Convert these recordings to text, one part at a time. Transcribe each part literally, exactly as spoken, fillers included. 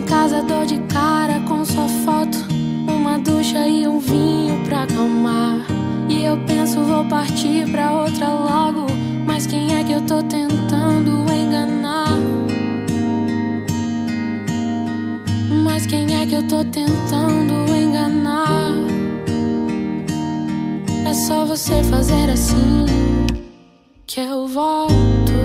casa, dou de cara com sua foto, uma ducha e um vinho pra acalmar. E eu penso, vou partir pra outra logo, mas quem é que eu tô tentando enganar? Mas quem é que eu tô tentando enganar? É só você fazer assim que eu volto.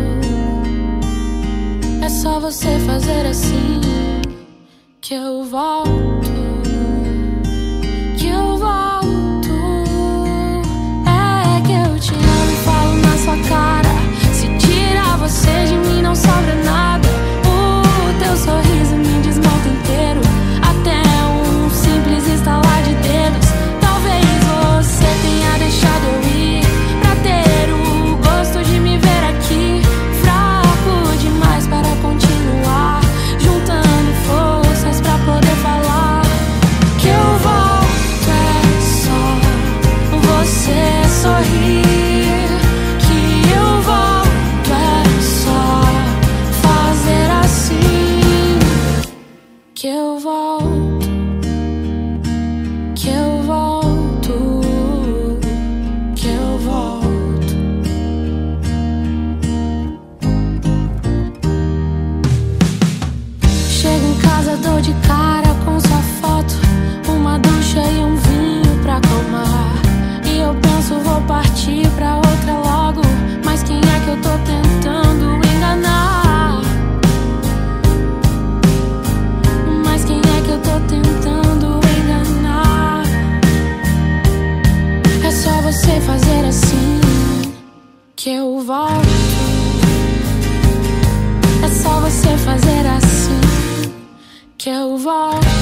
É só você fazer assim que eu volto. Que eu volto. É que eu te amo e falo na sua cara. Se tirar você de mim não sobra nada. O teu sorriso me desmonta inteiro, até um simples estalar de dedos. Talvez você tenha deixado eu ir pra ter o gosto de me ver aqui, fraco demais para continuar, juntando forças pra poder falar. Que eu volto é só você sorrir. Que eu volto é só fazer assim. Que eu volto. Que eu volto. Que eu volto. Chego em casa, dou de cara com sua foto, uma ducha e um vinho pra acalmar. E eu penso, vou partir pra outra logo, mas quem é que eu tô tentando enganar? Mas quem é que eu tô tentando enganar? É só você fazer assim que eu volto. É só você fazer assim que eu volto.